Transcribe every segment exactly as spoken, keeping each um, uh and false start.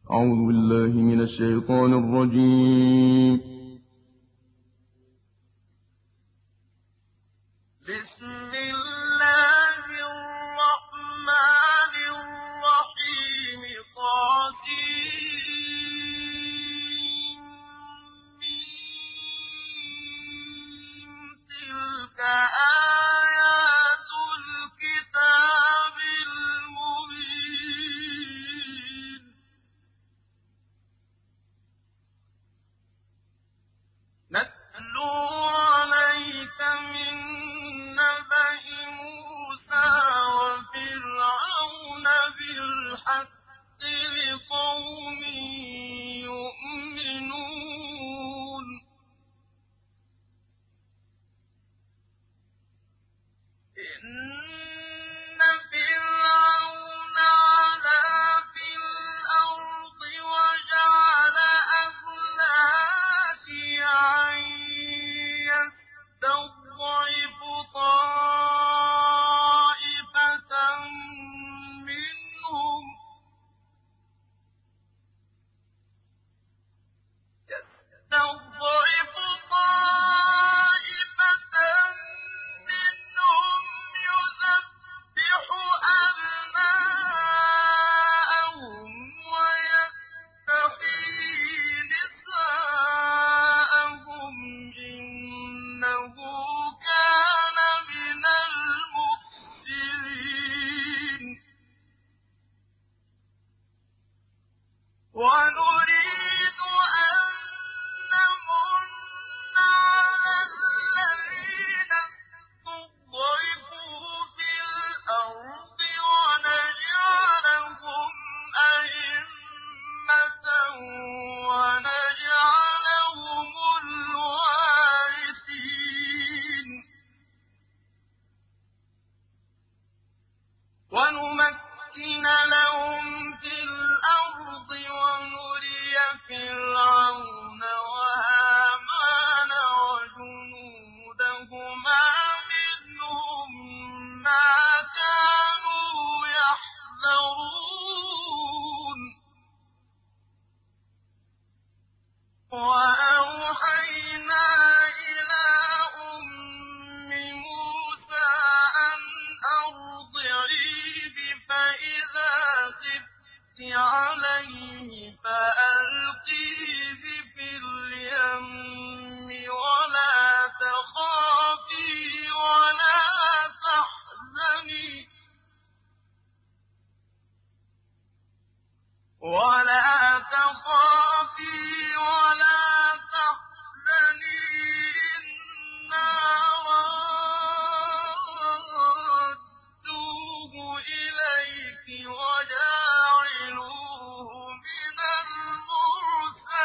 أعوذ بالله من الشيطان الرجيم. بسم الله الرحمن الرحيم. طاسين تلك آيات الكتاب المبين. نتلو عليك من نبأ موسى وفرعون بالحق لقوم يؤمنون. إن فرعون علا في الأرض وجعل أهلها شيعا يستضعف طائفة منهم يستضعف طائفة منهم يذبح أبناءهم ويستحيي نساءهم إنه كان من المفسدين. ونريد أن نمن على الذين استضعفوا في الأرض ونجعلهم أئمة ونجعلهم الوارثين. ونمكن لهم في الأرض ونري فرعون وهامان وجنودهما منهم ما كانوا يحذرون. وأوحينا إلى أم موسى أن أرضعيه فإذا خفت عليه فألقيه في اليم ولا تخافي ولا تحزني ولا تخافي ولا تحزني إنا رادوه إليك وجاعلوه من المرسلين.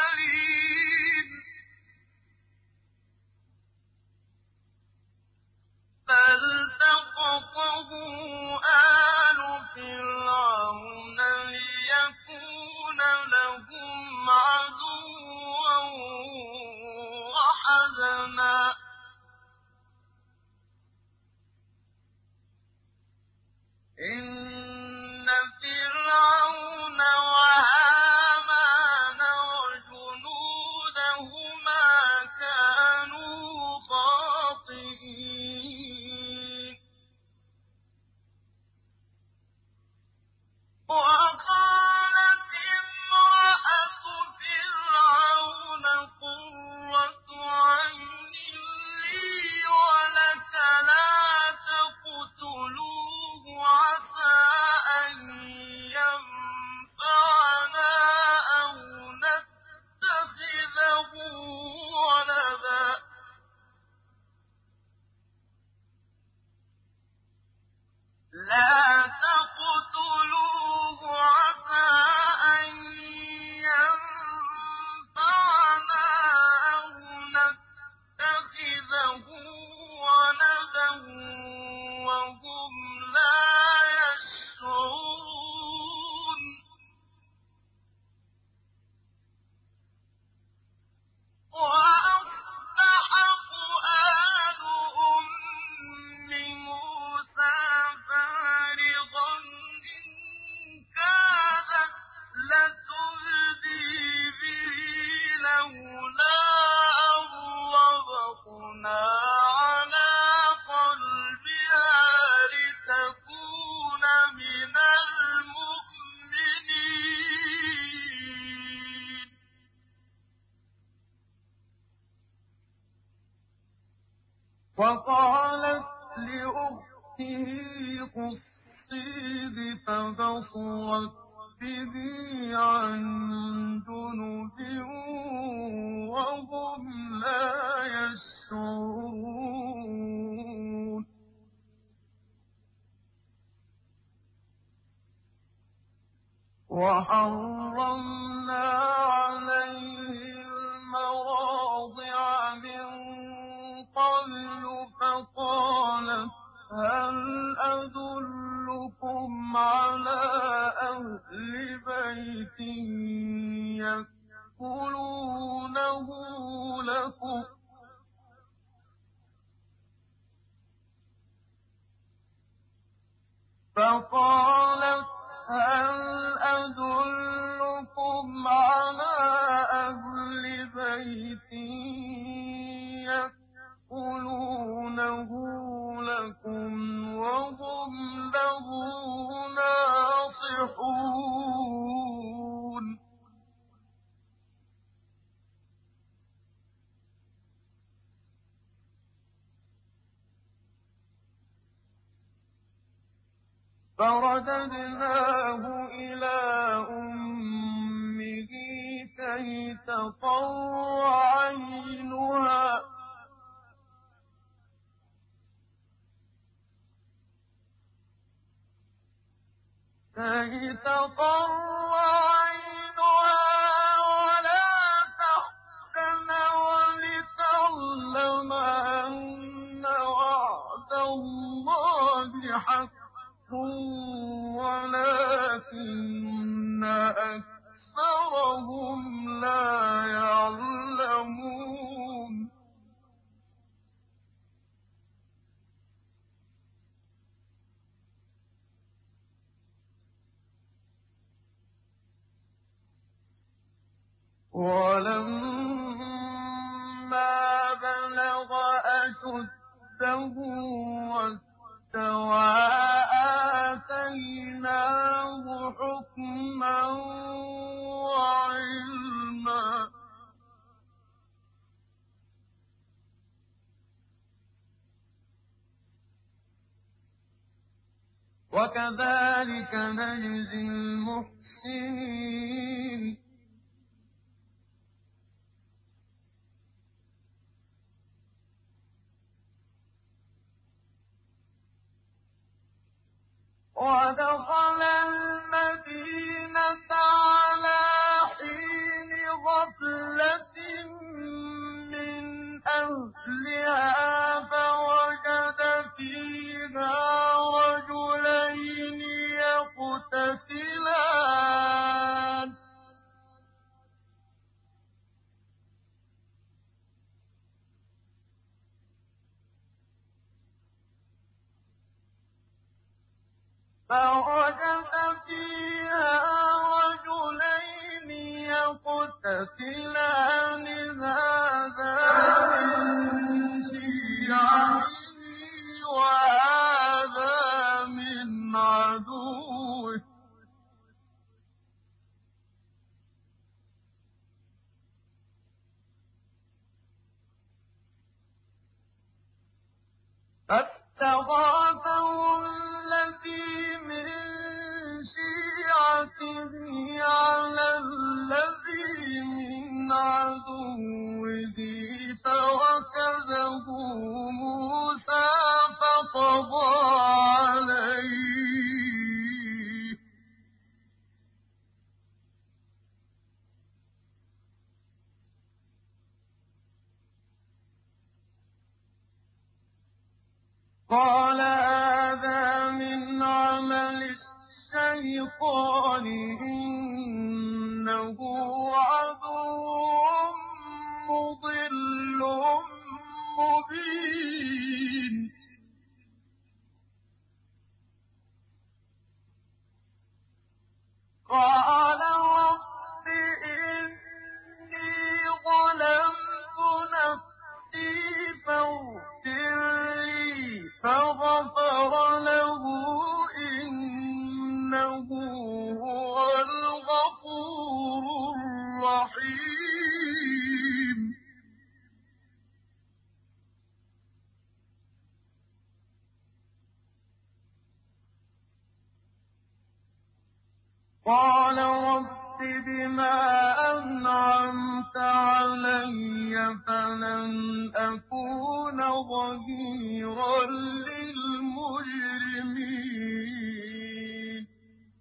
وقالت لأخته قصيه فبصرت به عن جنب وهم لا يشعرون وحرمنا عليه المراضع من قبل فقالت هل أدلكم على أهل بيت يكفلونه لكم فقالت هل أدلكم على أهل بيت يكفلونه لكم وهم له ناصحون فرددناه إلى أمه كي تقر عينها كي تقر عينها ولا تحزن ولتعلم أن وعد الله حق ولكن أكثرهم لا يعلمون ولما بلغ أشده واستوى آتيناه حكما وعلما وكذلك نجزي المحسنين ودخل المدينة على حين غفلة من أهلها فوجد فيها رجلين يقتتلان فوجد فيها رجلين يقتتلان هذا من شيعته وهذا من عدوه فاستغاثه الذي من شيعته على الذي من عدوه فوكزه موسى فقضى عليه قال هذا من عمل الشيطان إنه عدو مضل مبين قال رب إني ظلمت نفسي فاغفر لي فغفر له إنه هو الغفور الرحيم. قَالَ رَبِّ بِمَا أَنْعَمْتَ عَلَيَّ فَلَنْ أَكُونَ ظَهِيرًا لِّلْمُجْرِمِينَ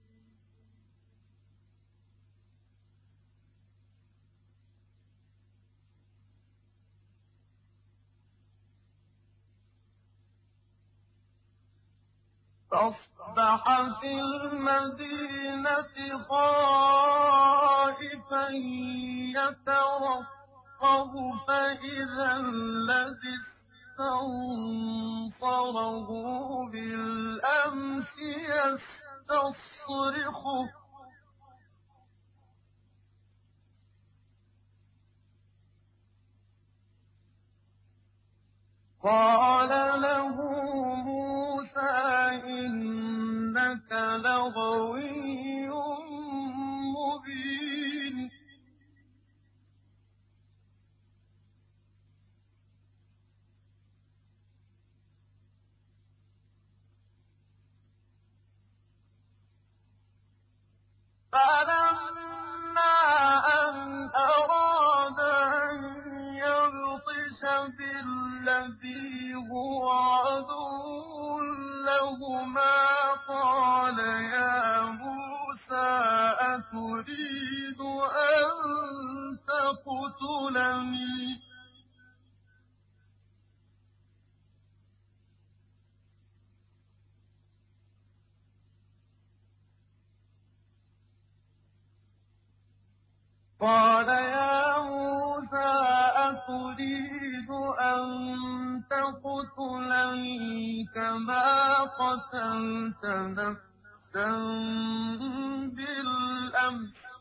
فَأَصْبَحَ فِي الْمَدِينَةِ خَائِفًا يَتَرَقَّبُ فَإِذَا الَّذِي اسْتَنصَرَهُ بِالْأَمْسِ يَسْتَصْرِخُهُ ۚ قَالَ لَهُ مُوسَىٰ إِنَّكَ لَغَوِيٌّ مُّبِينٌ فَلَمَّا أَنْ أَرَادَ أَن يَبْطِشَ بِالَّذِي هُوَ عَدُوٌّ لَّهُمَا قَالَ يَا مُوسَىٰ أَتُرِيدُ أَن تَقْتُلَنِي قَالَ يَا مُوسَىٰ أَتُرِيدُ أَن تَقْتُلَنِي كَمَا قَتَلْتَ نَفْسًا بِالْأَمْسِ ۖ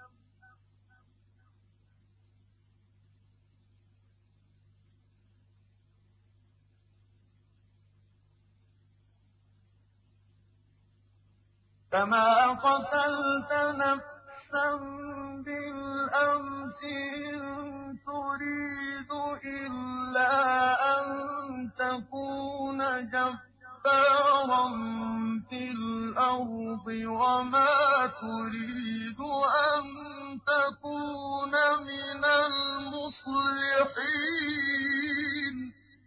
كَمَا قَتَلْتَ نَفْسًا بِالْأَمْسِ إِن تُرِيدُ إِلَّا أَن تَكُونَ جَبَّارًا فِي الْأَرْضِ وَمَا تُرِيدُ أَن تَكُونَ مِنَ الْمُصْلِحِينَ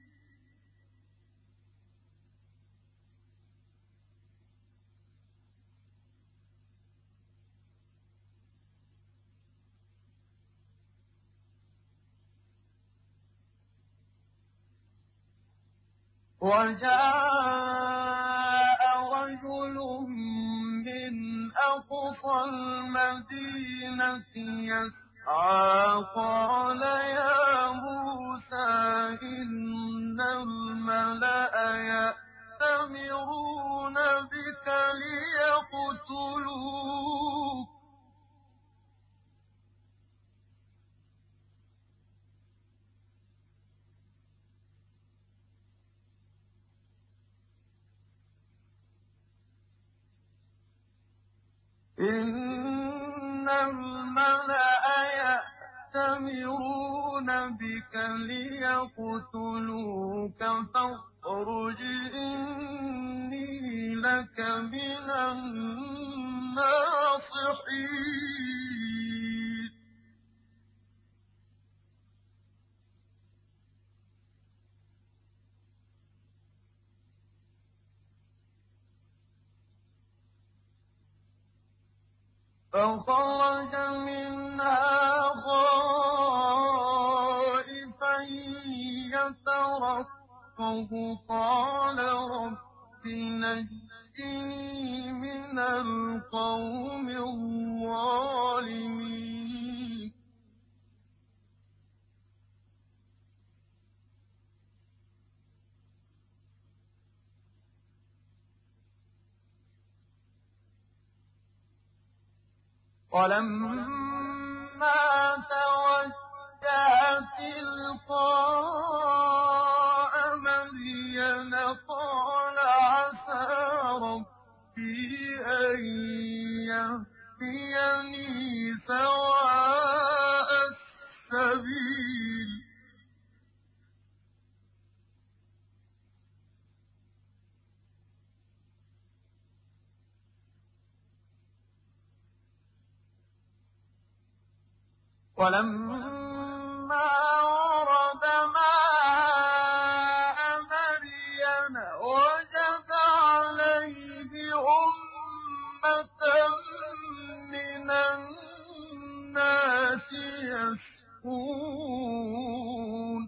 وَجَاءَ رَجُلٌ مِّنْ أَقْصَى الْمَدِينَةِ يَسْعَىٰ قَالَ يَا مُوسَىٰ إِنَّ الْمَلَأَ يَأْتَمِرُونَ بِكَ لِيَقْتُلُوكَ إِنَّ الْمَلَأَ يَأْتَمِرُونَ بِكَ لِيَقْتُلُوكَ فَاخْرُجْ إِنِّي لَكَ مِنَ النَّاصِحِينَ فَخَرَجَ مِنْهَا خَائِفًا يَتَرَقَّبُ قَالَ رَبِّ نَجِّنِي مِنَ الْقَوْمِ الظَّالِمِينَ وَلَمَّا تَوَجَّهَ تِلْقَاءَ مَدْيَنَ قَالَ عَسَىٰ رَبِّي أَن يَهْدِيَنِي سَوَاءَ السَّبِيلِ ولما ورد ماء مدين وجد عليه أمة من الناس يسقون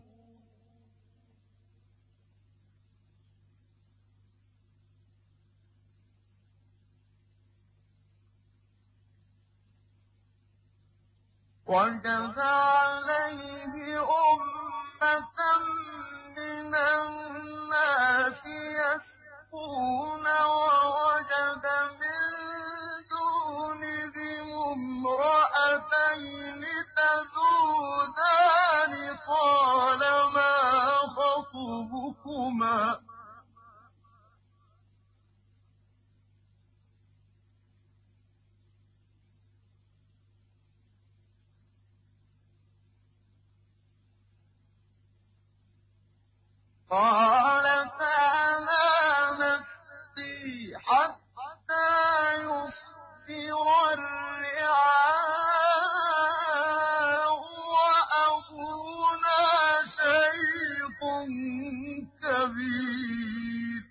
وجد عليه أمة من الناس يسقون ووجد من دونهم امرأتين تذودان قال ما خطبكما قالتا لا نسقي حتى يصدر الرعاء وأبونا شيخ كبير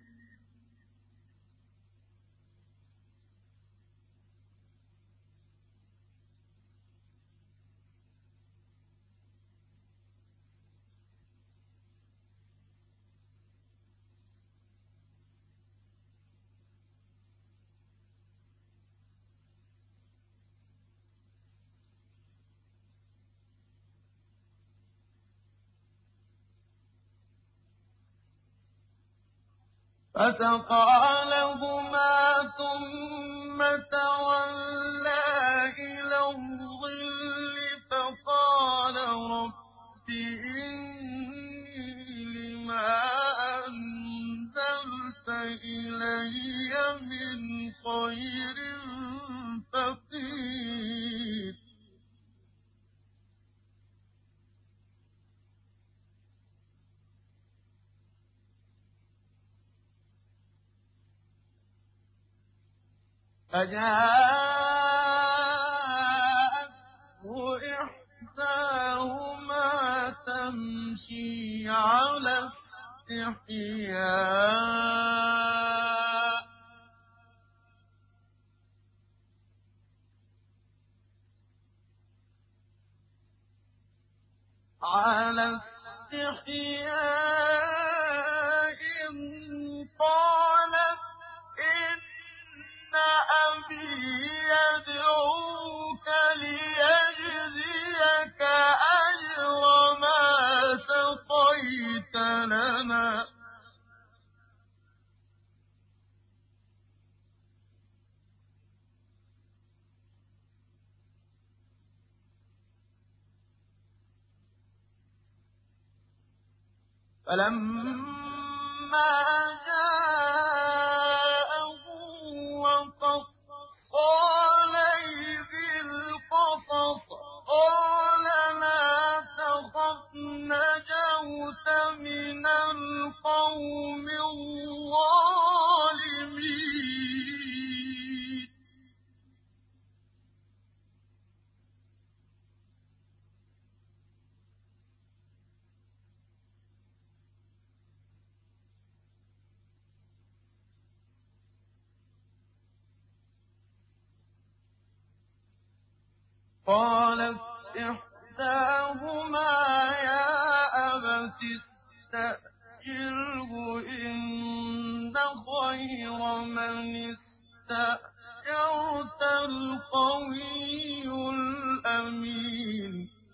فسقى لهما ثم تولى إلى الظل فقال رب إني لما أنزلت إلي من خير فقير فجاءته إحداهما تمشي على استحياء على استحياء قالت إن أبي يدعوك ليجزيك أجر ما سقيت لنا فلما جاءه وقص عليه القصص قال لا تخف نجوت من القوم الظالمين قالت إحداهما يا أبت استأجره إن خير من استأجرت القوي الأمين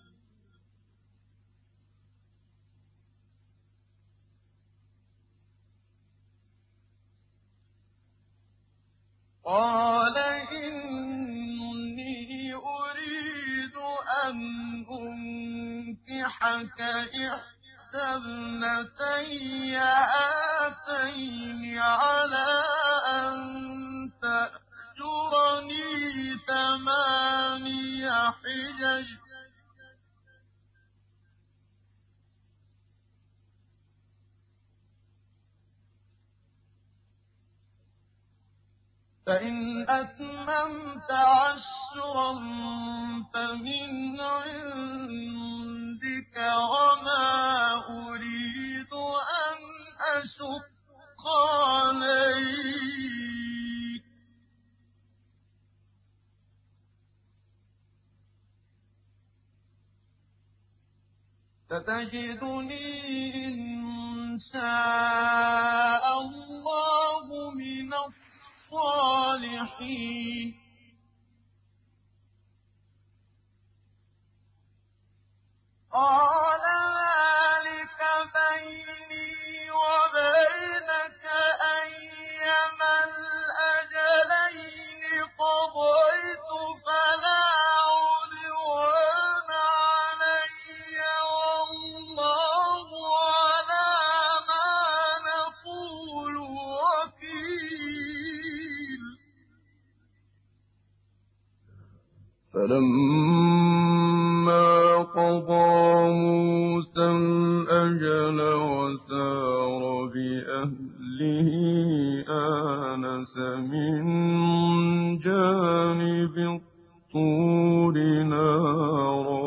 قال إني أريد أن أنكحك إحدى ابنتي هاتين على أن تأجرني ثماني حجج فإن أتممت عشرا فمن عندك وما أريد أن أشق عليك ستجدني إن شاء الله من الصالحين قال ذلك بيني وبينك أيما الأجلين قضيت فلا عدوان علي والله على ما نقول وكيل فلما قضى موسى الأجل وسار بأهله آنس من جانب الطور نارا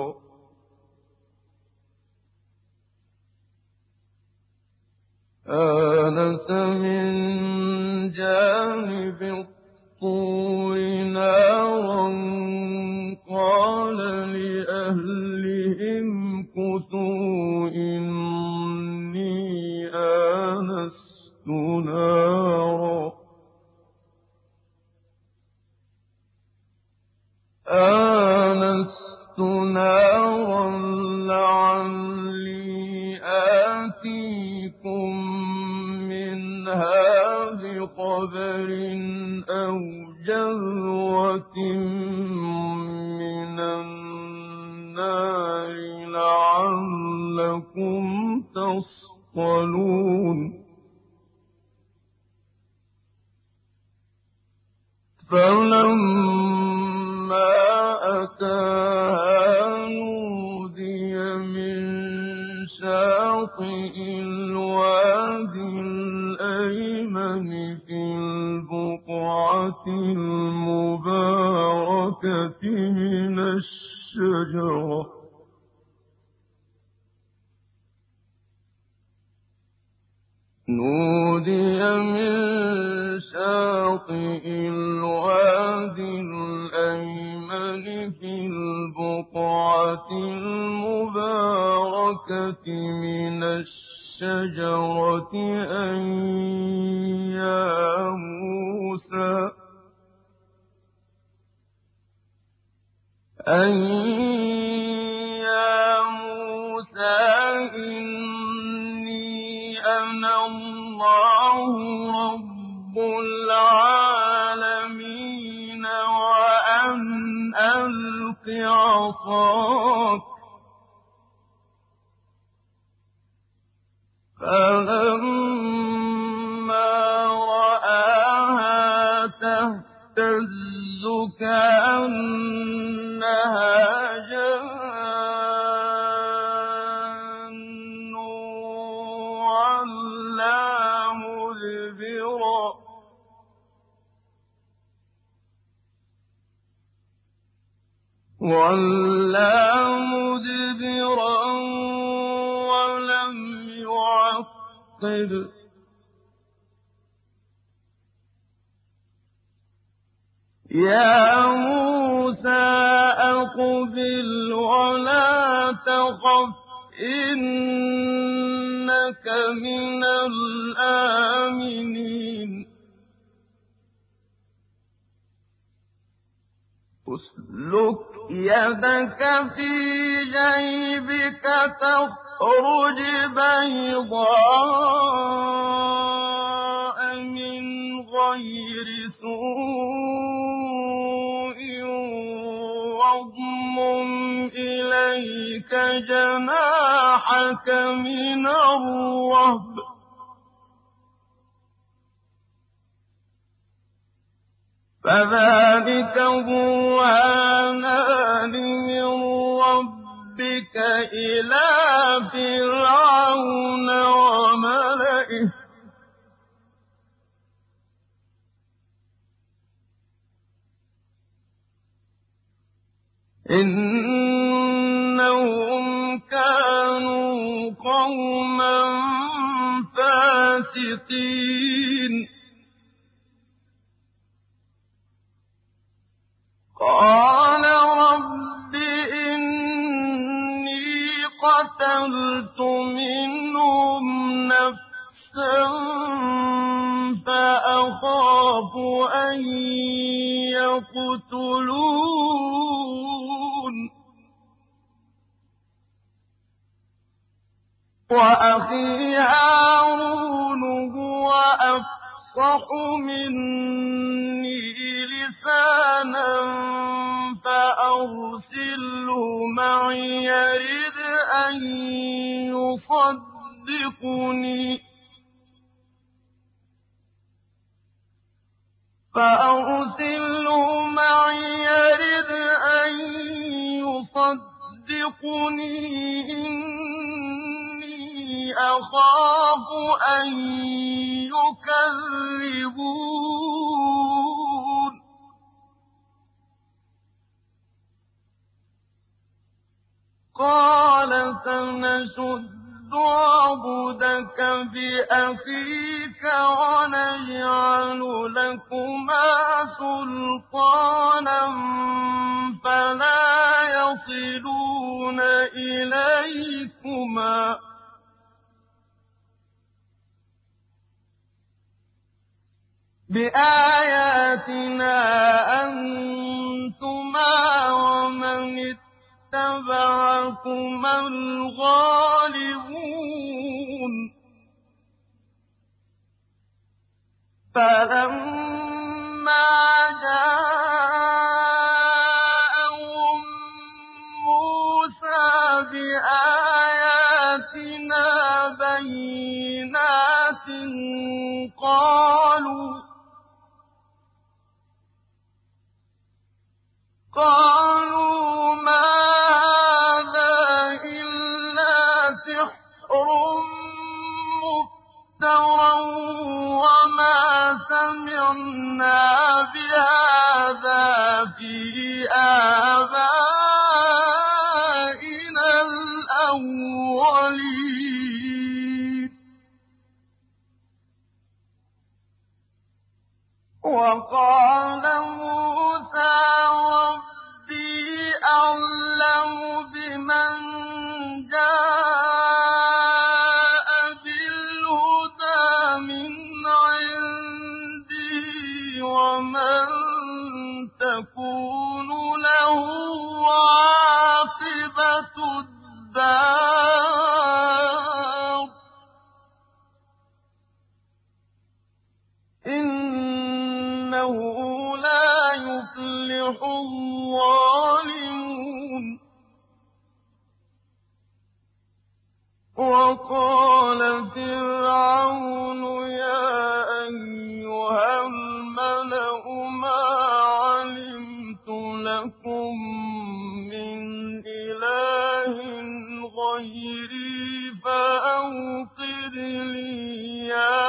آنس من جانب الطور نارا قال لأهلهم كثوا إني آنست نارا آنست نارا لعلي آتيكم منها بخبر أو جذوة من النار لعلكم تصطلون فلما أتاها نودي من شاطئ الوادي الأيمن في البقعة المباركة من الشجرة نودي من شاطئ الوادي الأيمن في البقعة المباركة من الشجرة أن يا موسى أن يا موسى إني أنا الله رب العالمين وأن ألق عصاك فلما رآها تهتز كأنها جان ولا مدبرا ولا مدبرا ولم يعقب يا موسى أقبل ولا تخف إنك من الآمنين اسلك يدك في جيبك تخرج بيضاء من غير سوء واضمم إليك جناحك من الرهب فذلك برهانان من ربك إلى فرعون وملئه إنهم كانوا قوما فاسقين قال رب إني قتلت منهم نفسا فأخاف أن يقتلون وأخي هارون هو أفصح مني لسانا فأرسله معي يرد أن يصدقني فأرسله معي يرد أن يصدقني إني أخاف أن يكذبون قال سنشد عضدك بأخيك ونجعل لكما سلطانا فلا يصلون إليكما بآياتنا أنتما ومن اتبعكما الغالبون فلما جاءهم موسى بآياتنا بينات قالوا قالوا ما هذا إلا سحر مفترى وما سمعنا بهذا في آبائنا الأولين وقال موسى ربي أعلم بمن جاء بالهدى من عندي ومن تكون له عاقبة الدار إنه لا يفلح الظالمون وقال فرعون يا أيها الملأ ما علمت لكم من إله غيري فأوقد لي يا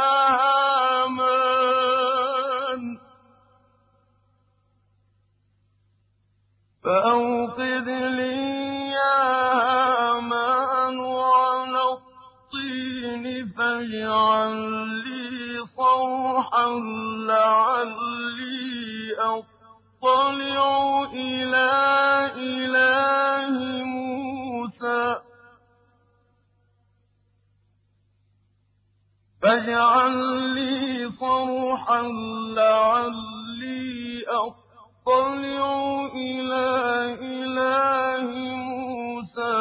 هامان فأوقد لي يا هامان على الطين فاجعل لي صرحا لعلي أطلع إلى إله موسى فاجعل لي صرحا لعلي أطلع إلى إله موسى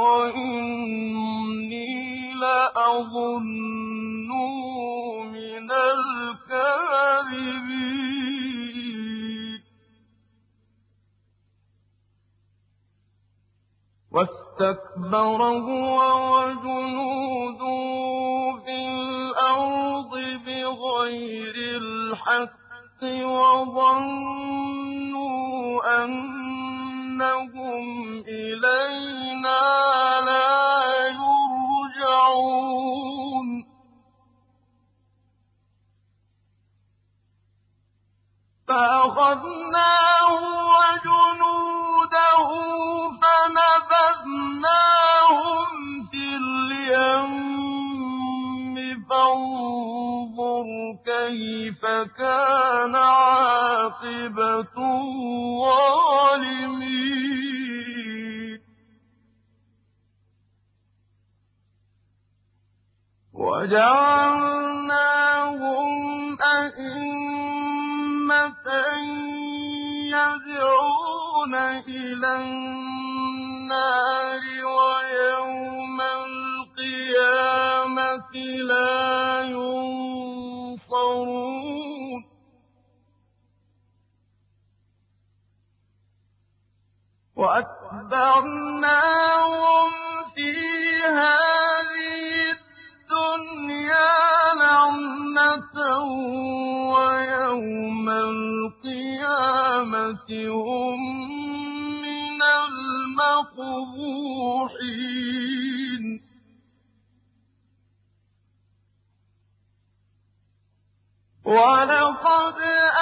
وإني لأظنه من الكاذبين واستكبر هو وجنوده في الأرض بغير الحق وظنوا أنهم إلينا لا يرجعون فأخذناه وجنوده فنبذناهم في اليم كيف كان عاقبة الظالمين وجعلناهم أئمة يدعون إلى النار ويوم القيامة لا ينصرون وأتبعناهم في هذه الدنيا لعنة ويوم القيامة هم من المقبوحين ولقد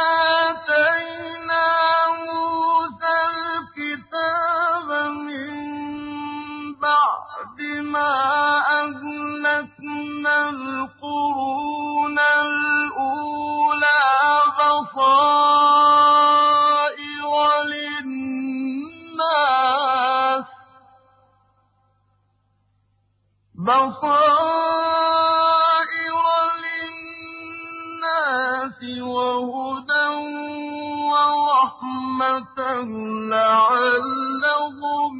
آتينا موسى الكتاب من بعد ما أهلكنا القرون الأولى بصائر للناس بصائر للناس وهدى ورحمة لعلهم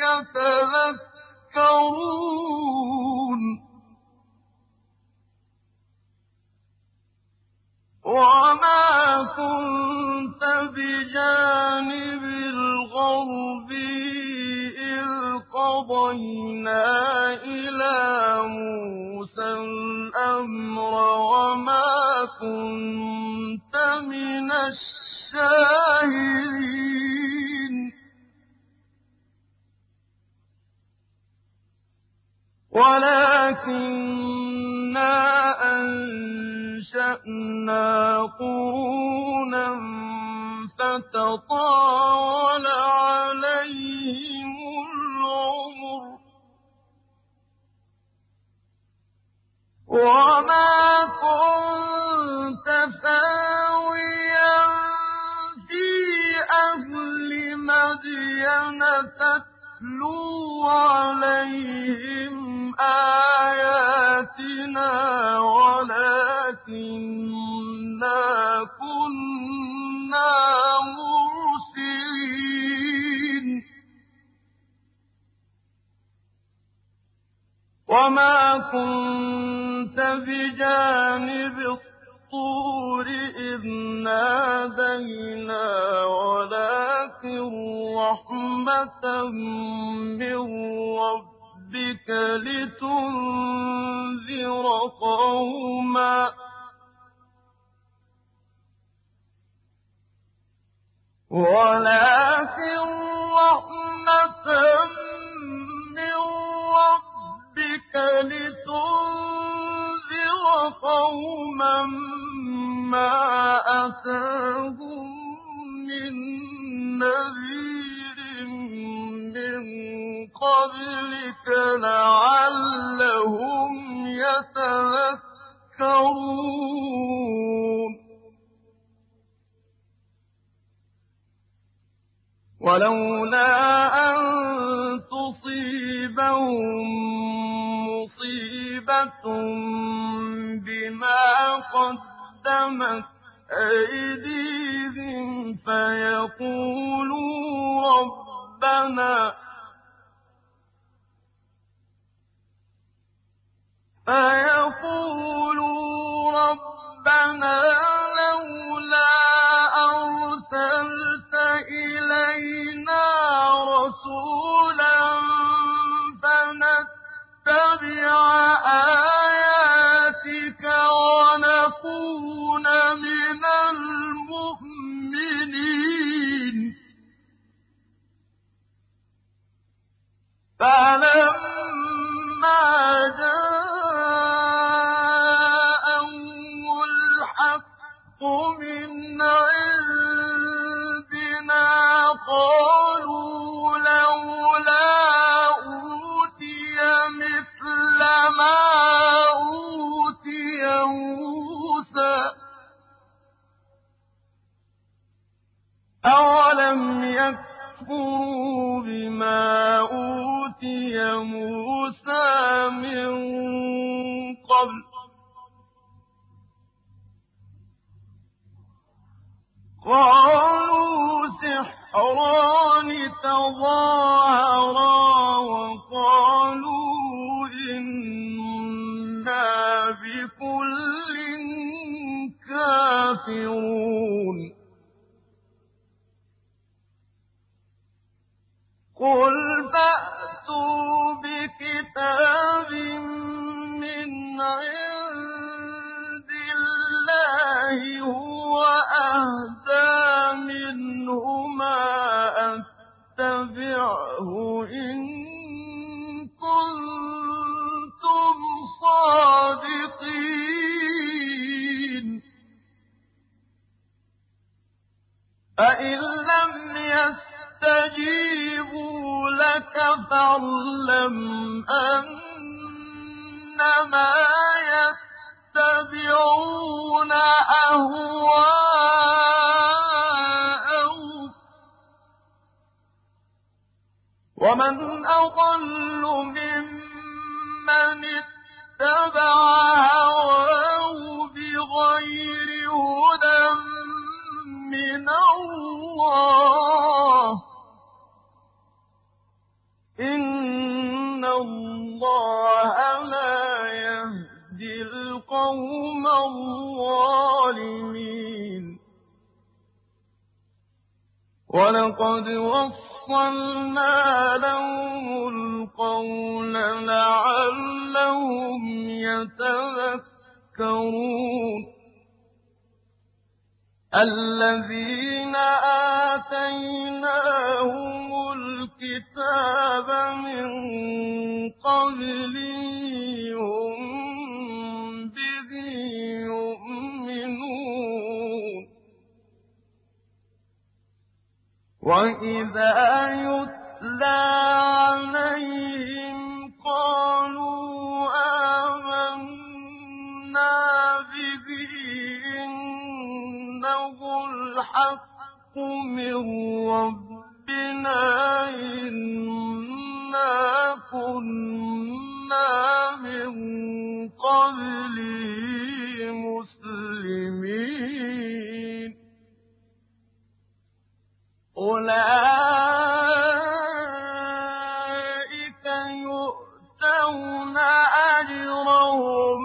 يتذكرون وما كنت بجانب الغربي إذ قضينا إلى موسى الأمر وما كنت من الشاهدين ولكننا أنشأنا قرونا فتطاول عليهم العمر وما كنت ثاويا في أهل مدين تتلو عليهم آياتنا ولكننا كنا مرسلين وما كنت بجانب الطور إذ نادينا ولكن رحمة من ربك لتنذر قوما ولكن رحمة من ربك لتنذر قوما ما أتاهم من نذير من قبلك لعلهم يتذكرون ولولا أن تصيبهم مصيبة بما قدمت أيديهم فيقولوا ربنا فيقولوا ربنا لولا أرسلت إلينا رسولا فنتبع آياتك ونكون من المؤمنين فلما جاءهم الحق من عندنا قالوا لولا أوتي مثل ما أوتي موسى أُوتِيَ مُوسَىٰ مِن قَبْلُ قَالُوا سِحْرَانِ تَظَاهَرَا وَقَالُوا إِنَّا بِكُلٍّ كَافِرُونَ قُلْ فَأْتُوا بِكِتَابٍ مِّنْ عِندِ اللَّهِ هُوَ أَهْدَىٰ مِنْهُمَا أَتَّبِعْهُ إِن كُنتُمْ صَادِقِينَ فَإِن لَّمْ يَسْتَجِيبُوا لَكَ فَاعْلَمْ أَنَّمَا يَتَّبِعُونَ أَهْوَاءَهُمْ ۚ وَمَنْ أَضَلُّ مِمَّنِ اتَّبَعَ هَوَاهُ بِغَيْرِ هُدًى مِّنَ اللَّهِ ۚ إِنَّ اللَّهَ لَا يَهْدِي الْقَوْمَ الظَّالِمِينَ وَلَقَدْ وَصَّلْنَا لَهُمُ الْقَوْلَ لَعَلَّهُمْ يَتَذَكَّرُونَ الَّذِينَ آتَيْنَاهُمُ الْكِتَابَ مِن قَبْلِهِ هُم بِهِ يُؤْمِنُونَ وَإِذَا يُتْلَىٰ عَلَيْهِمْ قَالُوا آمَنَّا بِهِ إِنَّهُ الْحَقُّ مِن رَّبِّنَا إِنَّا كُنَّا مِن قَبْلِهِ مُسْلِمِينَ أُولَٰئِكَ يُؤْتَوْنَ أَجْرَهُم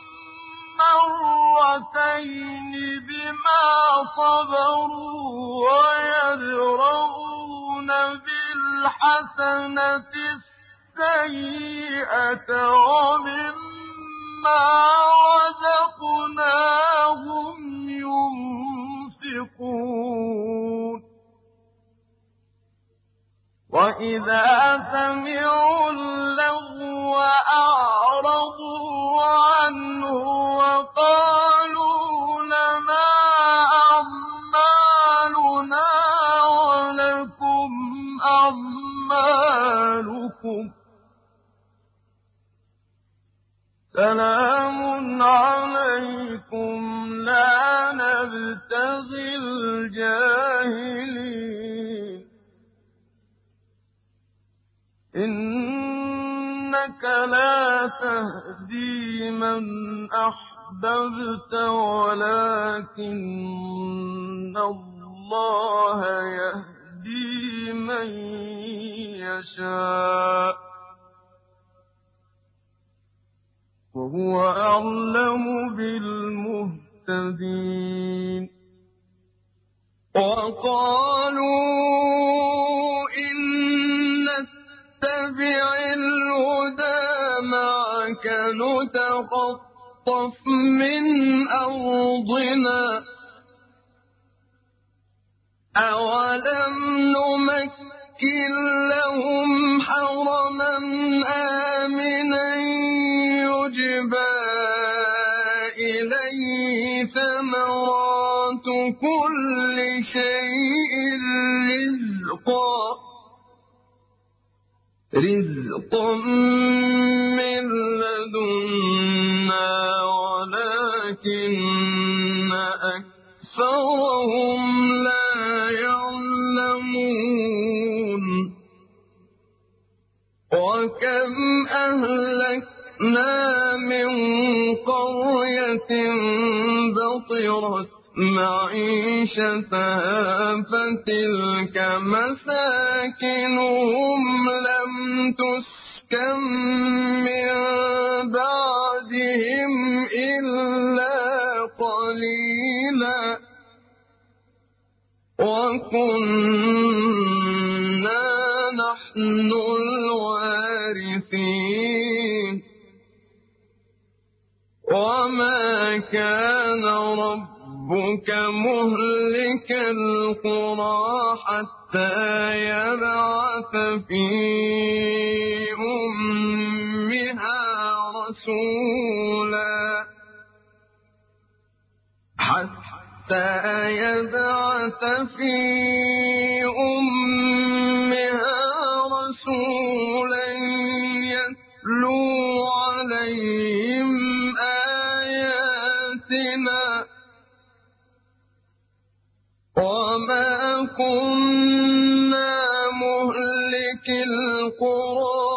مَّرَّتَيْنِ بِمَا صَبَرُوا وَيَدْرَءُونَ بِالْحَسَنَةِ السَّيِّئَةَ وَمِمَّا رَزَقْنَاهُمْ يُنفِقُونَ وَإِذَا سَمِعُوا اللَّغْوَ أَعْرَضُوا عَنْهُ وَقَالُوا لَنَا أَعْمَالُنَا وَلَكُمْ أَعْمَالُكُمْ سَلَامٌ عَلَيْكُمْ لَا نَبْتَغِي الْجَاهِلِينَ إِنَّكَ لَا تَهْدِي مَنْ أَحْبَبْتَ وَلَٰكِنَّ اللَّهَ يَهْدِي مَن يَشَاءُ ۚ وَهُوَ أَعْلَمُ بِالْمُهْتَدِينَ وَقَالُوا إِن نَّتَّبِعِ الْهُدَىٰ مَعَكَ نُتَخَطَّفْ مِنْ أَرْضِنَا ۚ أَوَلَمْ نُمَكِّن لَّهُمْ حَرَمًا آمِنًا يُجْبَىٰ إِلَيْهِ ثَمَرَاتُ كُلِّ شَيْءٍ رِّزْقًا مِّن لَّدُنَّا وَلَٰكِنَّ أَكْثَرَهُمْ لَا يَعْلَمُونَ وكم أهلكنا من قرية بطرت معيشتها فتلك مساكنهم لم تسكن من بعدهم إلا قليلا وكنا نحن الوارثين وما كان ربك مهلك القرى حتى يبعث في أمها رسولا حتى يبعث في أمها رسولا يتلو عليهم آياتنا وما كنا مهلك القرى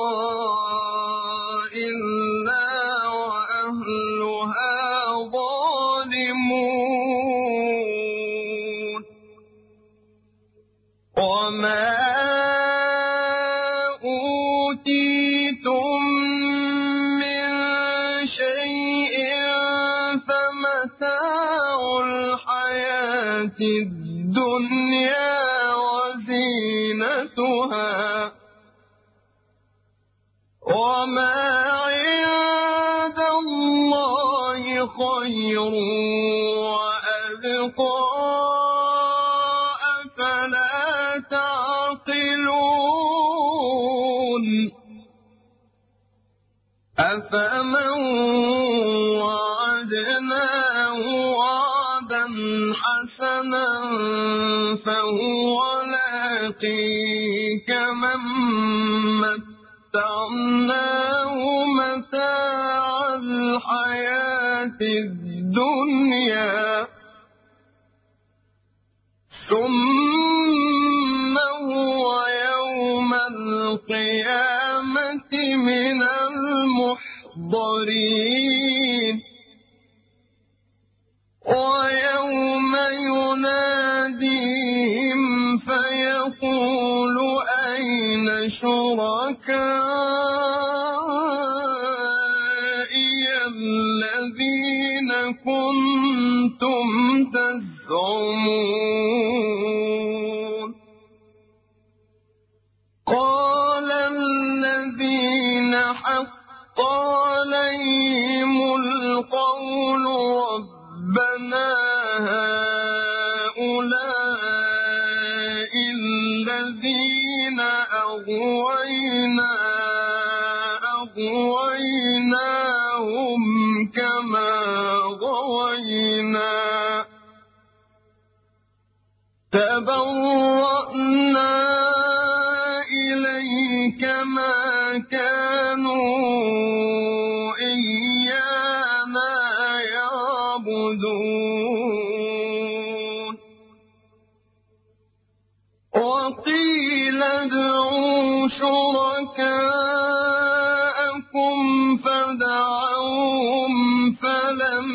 إلا وأهلها ظالمون وما أوتيتم من شيء فمتاع الحياة الدنيا وزينتها وما عند الله خير وأبقى أفلا تعقلون أفمن وعدناه وعدا حسنا فهو لاقيه كمن متعناه متاع الحياة الدنيا ثم هو يوم القيامة من المحضرين ويوم يناديهم فيقول أين شركائي الذين كنتم تزعمون قال الذين حق عليهم القول ربنا هؤلاء الذين أغوينا أغويناهم كما غوينا تبرأنا إليك ما كانوا إيانا يعبدون وقيل ادعوا شركاءكم فدعوهم فلم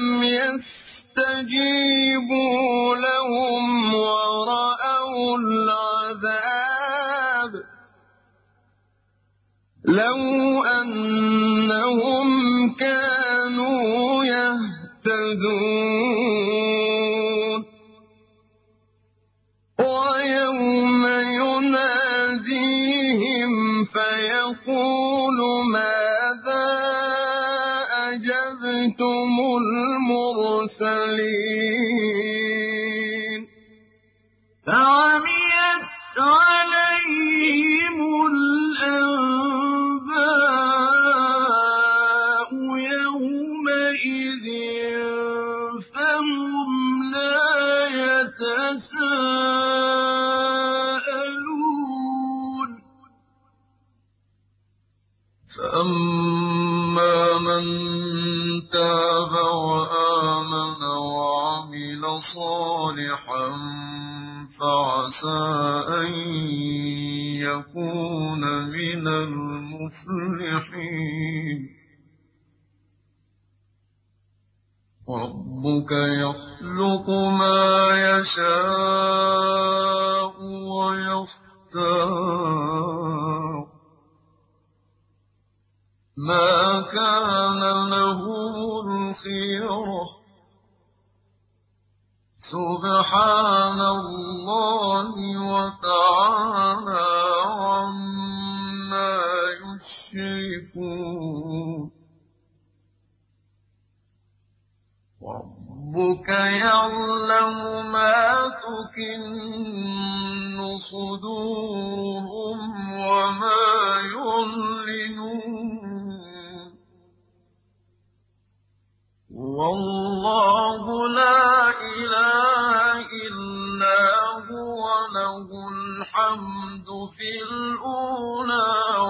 يستجيبوا لهم ورأوا العذاب لو أنهم كانوا يهتدون ويوم يناديهم فيقول ماذا أجبتم المرسلين فعميت عليهم الأنباء يومئذ فهم لا يتساءلون فأما من تاب وآمن وعمل صالحا فعسى أن يكون من المفلحين ربك يخلق ما يشاء ويختار ما كان لهم الخيرة سبحان الله وتعالى عما يشركون ربك يعلم ما تكن صدورهم وما يعلنون والله لا إله إلا هو له الحمد في الأولى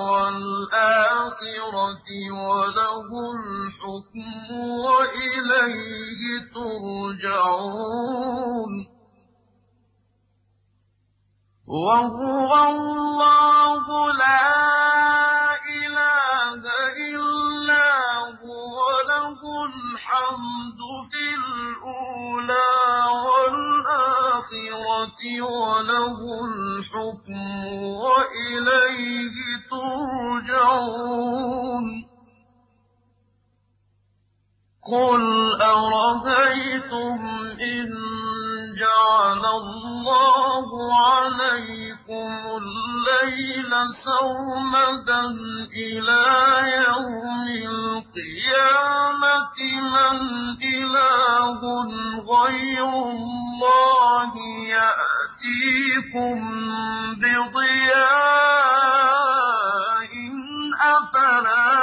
والآخرة وله الحكم وإليه ترجعون وهو الله لا إله إلا هو له الحمد في الأولى والآخرة وله الحكم وإليه ترجعون قل أرأيتم إن جعل الله عليكم الليل سرمدا إلى يوم القيامة من إله غير الله يأتيكم بضياء أفلا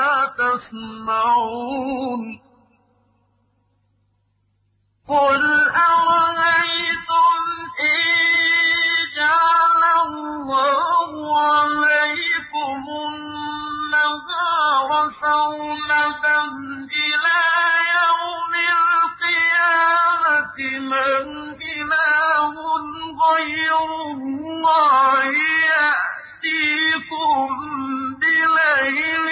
تسمعون قل أرأيتم إن جعل الله عليكم النهار سرمدا إلى يوم القيامة من إله غير الله يأتيكم بليل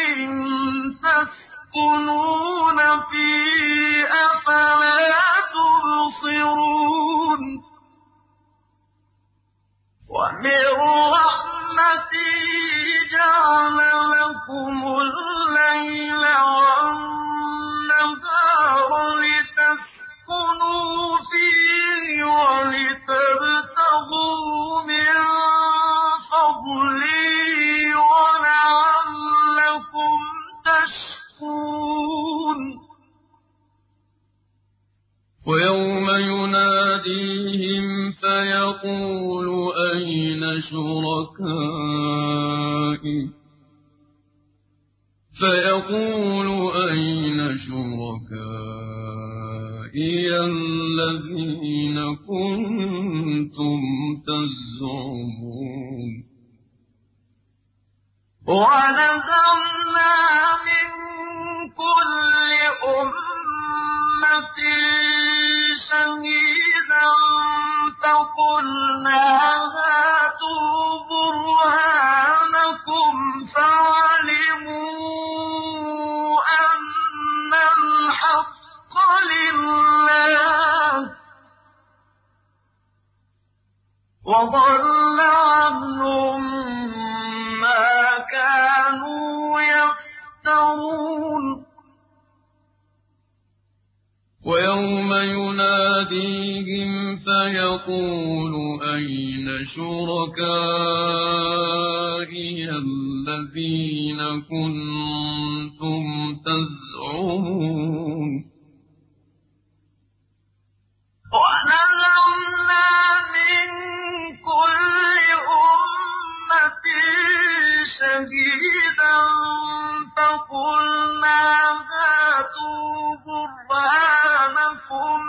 تسكنون فيه أفلا تبصرون ومن رحمته جعل لكم الليل والنهار لتسكنوا فيه ولتبتغوا من فضله ولعلكم تشكرون ويوم يناديهم فيقول أين شركائي فيقول أين شركائي الذين كنتم تزعمون ونزعنا من كل أمة شهيدا فقلنا هاتوا برهانكم فعلموا أن الحق لله وضل عنهم ما كانوا يفترون ويوم يناديهم فيقول أين شركائي الذين كنتم تزعمون ونزعنا من كل أمة شهيدا فقلنا هاتوا برهانكم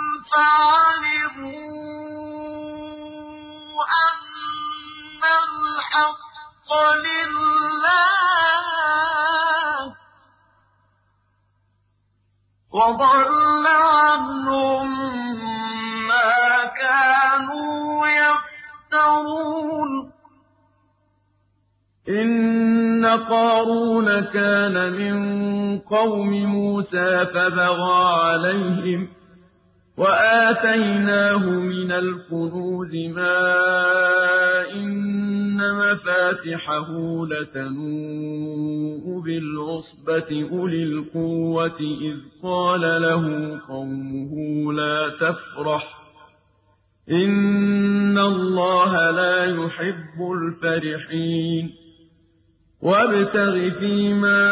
فعلموا أن الحق لله وضل عنهم ما كانوا يفترون قارون كان من قوم موسى فبغى عليهم وآتيناه من الكنوز ما إن مفاتحه لتنوء بالعصبة أولي القوة إذ قال له قومه لا تفرح إن الله لا يحب الفرحين وابتغ فيما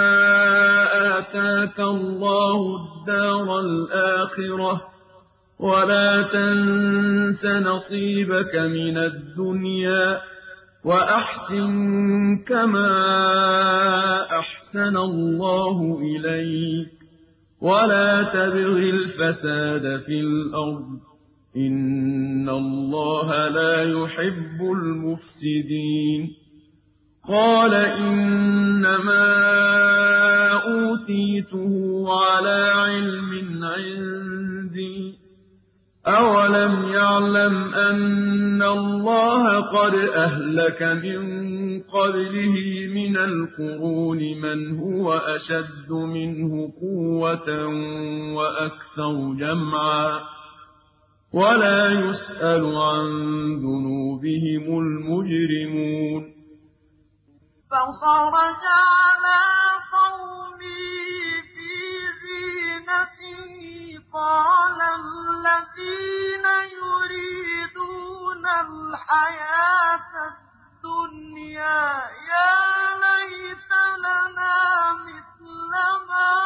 آتاك الله الدار الآخرة ولا تنس نصيبك من الدنيا وأحسن كما أحسن الله إليك ولا تبغ الفساد في الأرض إن الله لا يحب المفسدين قال إنما أوتيته على علم عندي أولم يعلم أن الله قد أهلك من قبله من القرون من هو أشد منه قوة وأكثر جمعا ولا يسأل عن ذنوبهم المجرمون فخرج على قومه في زينته قال الذين يريدون الحياة الدنيا يا ليت لنا مثل ما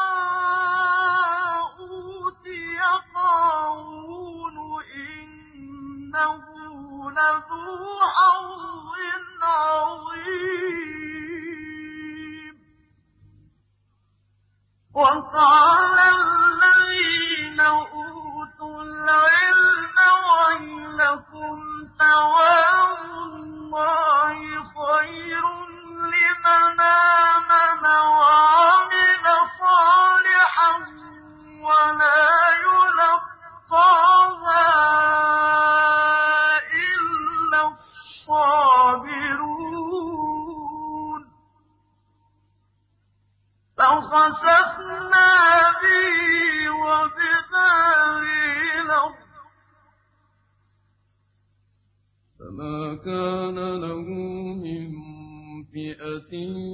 أوتي قارون إنه لذو حظ عظيم وقال الذين أوتوا العلم ويلكم ثواب الله خير لمن آمن وعمل صالحا ولا يلقاها إلا الصابرون فخسفنا به وبداره الأرض فما كان له من فئة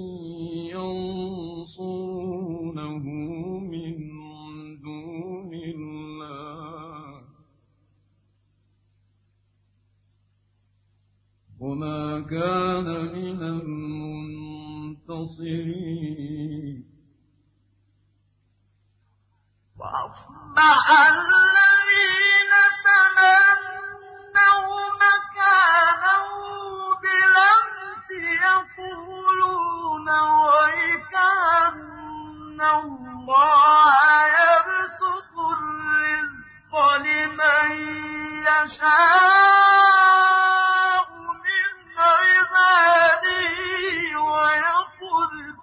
ينصرونه من دون الله وما كان من المنتصرين وأصبح الذين تمنوا مكانه بالأمس يقولون ويكأن الله يبسط الرزق لمن يشاء من عباده ويقدر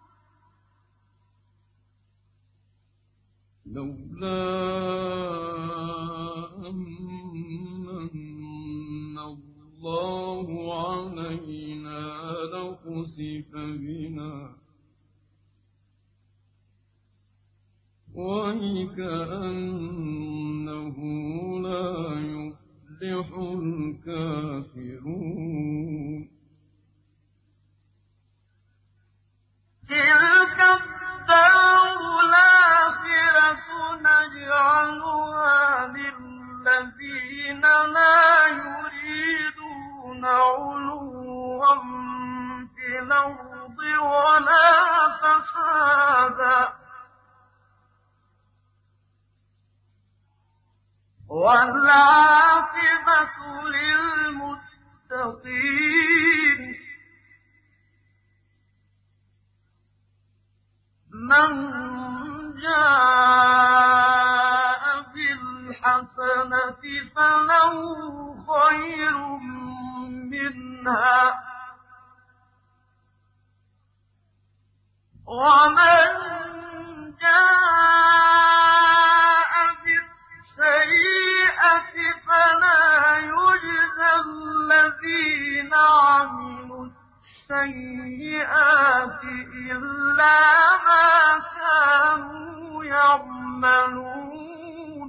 لولا أمن الله علينا لخسف بنا وكأنه لا يفلح الكافرون تلك الدار الآخرة نجعلها للذين لا يريدون علوا في الأرض ولا فسادا والعاقبة للمتقين من جاء بالحسنة فله خير منها ومن جاء بالسيئة فلا يجزى الذين عملوا السيئات السيئات إلا ما كانوا يعملون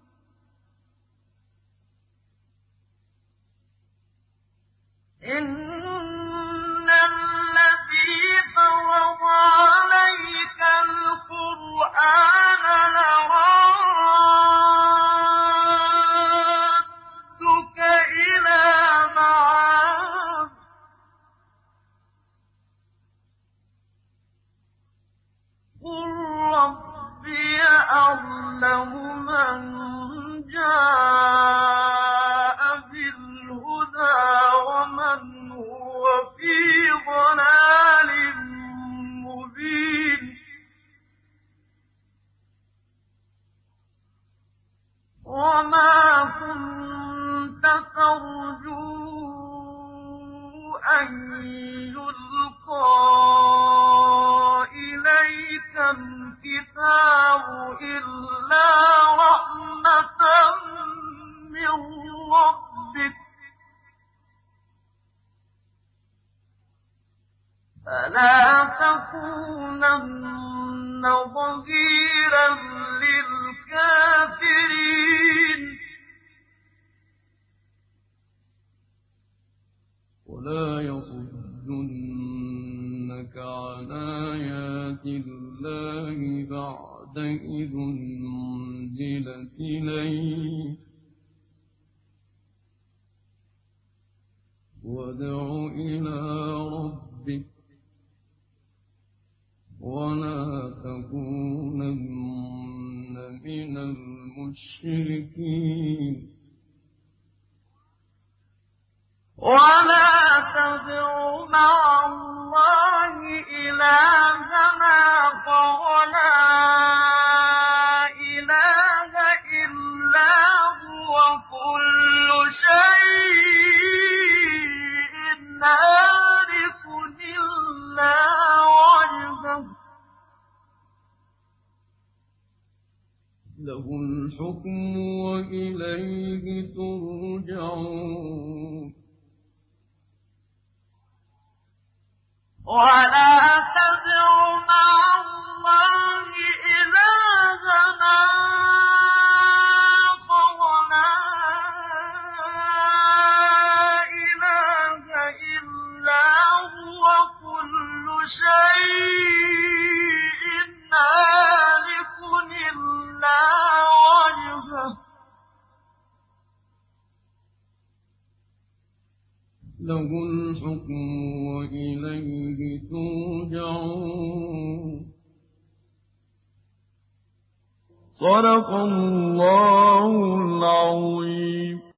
إن الذي فرض عليك القرآن لرادك إلى معاد قل ربي أعلم من جاء بالهدى ومن هو في ضلال مبين وما كنت ترجو أن يلقى إليك الكتاب إلا رحمة من ربك فلا تكونن ظهيرا للكافرين ولا يصدنك عن آيات الله بعد إذ أنزلت إليك وادع إلى ربك ولا تكونن من المشركين ولا تدع مع الله إلهنا ولا إله إلا هو كل شيء هالك إلا وجهه له الحكم وإليه ترجعون ولا تدع مع الله إلهنا ولا إله إلا هو كل شيء هالك إلا وجهه له الحكم وإليه ترجعون صدق الله العظيم.